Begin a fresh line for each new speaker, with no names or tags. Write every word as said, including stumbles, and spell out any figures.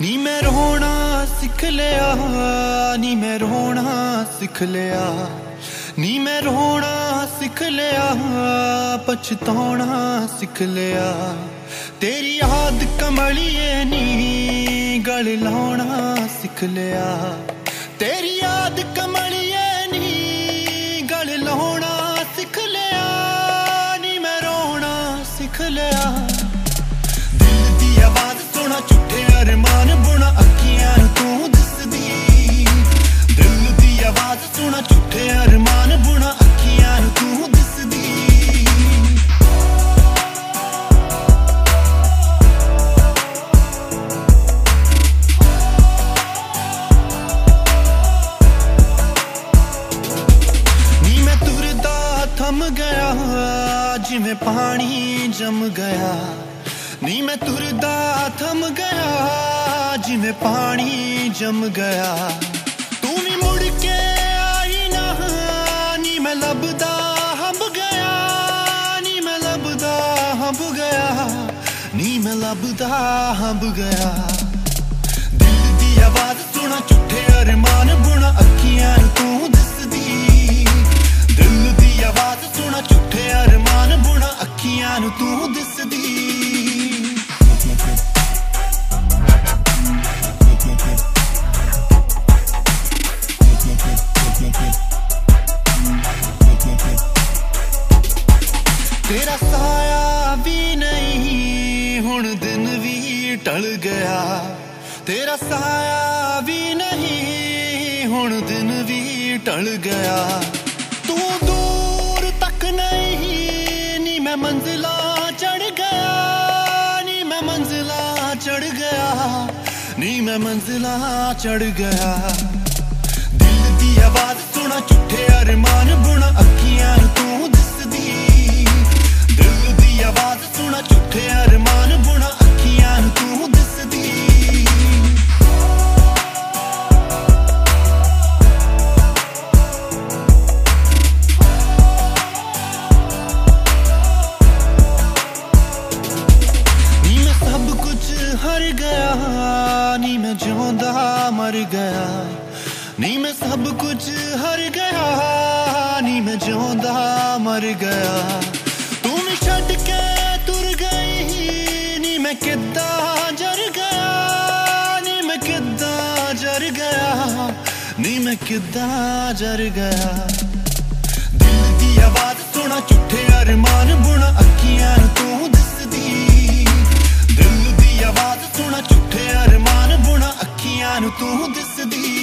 नी मैं रोना सिख लिया, नी मैं रोना सिख लिया, नी मैं रोना सिख लिया, पछताना सिख लिया। तेरी याद कमलिए नी गल लाना सिख लिया, तेरी याद कमलिए नी गल लाना सिख लिया। नी मैं रोना सिख लिया, दिल दी आवाज सुना झूठे अरमान बुना अखियां तू दिसदी, दिल दी आवाज सुना झूठे अरमान बुना अखियां तू दिसदी। नी मैं तुरदा थम गया जिवें पानी जम गया, नी मैं तुरदा थम गया जिवें पानी जम गया। तू भी मुड़ के आई ना, नी मैं लभदा हंब गया, नी मैं लभदा हंब गया, नी मैं लभदा हंब गया। दिल दी आवाज सुना झूठे अरमान बुना अखियां तू दिसदी, दिल दी आवाज सुना झूठे अरमान बुना अखियां तू दिसदी। तेरा साया भी नहीं हुण दिन भी टल गया, तेरा साया भी नहीं हुण दिन भी टल गया। तू दूर तक नहीं नी मैं मंजिला चढ़ गया, नी मैं मंजिला चढ़ गया, नी मैं मंजिला चढ़ गया। दिल दी आवाज सुना झूठे अरमान बुना अखियां तू दिसदी, दिल दी आवाज सुना झूठे अरमान बुना अखियां तू दिसदी। नी मैं सब कुछ हर गया, नी मैं जिਉਂਦਾ मर गया, नी मैं सब कुछ हर गया, नी मैं जिਉਂਦਾ मर गया। तू मैं छड़ के तुर गई, नी मैं किद्दां जर गया, नी मैं किद्दां जर गया, नी मैं किद्दां जर गया। दिल दी आवाज सुना झूठे अरमान बुना अखियां तू दिसदी, दिल दी आवाज सुना झूठे अरमान बुना अखियां तू दिसदी।